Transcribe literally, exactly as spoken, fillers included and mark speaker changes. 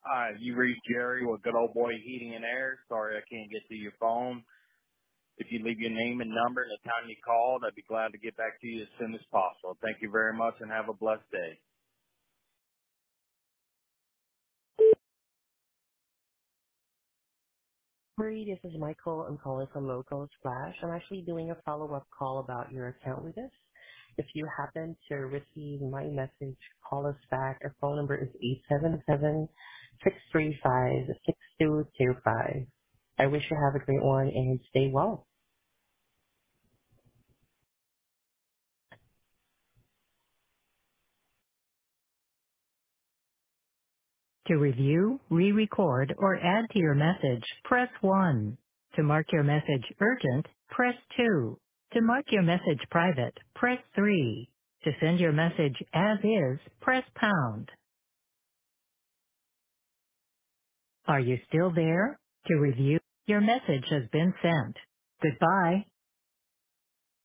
Speaker 1: Uh, you reached Jerry with Good Old Boy Heating and Air. Sorry I can't get to your phone. If you leave your name and number and the time you called, I'd be glad to get back to you as soon as possible. Thank you very much and have a blessed day.
Speaker 2: Marie, this is Michael. I'm calling from Local Splash. I'm actually doing a follow-up call about your account with us. If you happen to receive my message, call us back. Our phone number is eight seven seven, six three five, six two two five. I wish you have a great one and stay well.
Speaker 3: To review, re-record, or add to your message, press one. To mark your message urgent, press two. To mark your message private, press three. To send your message as is, press pound. Are you still there? To review, your message has been sent. Goodbye.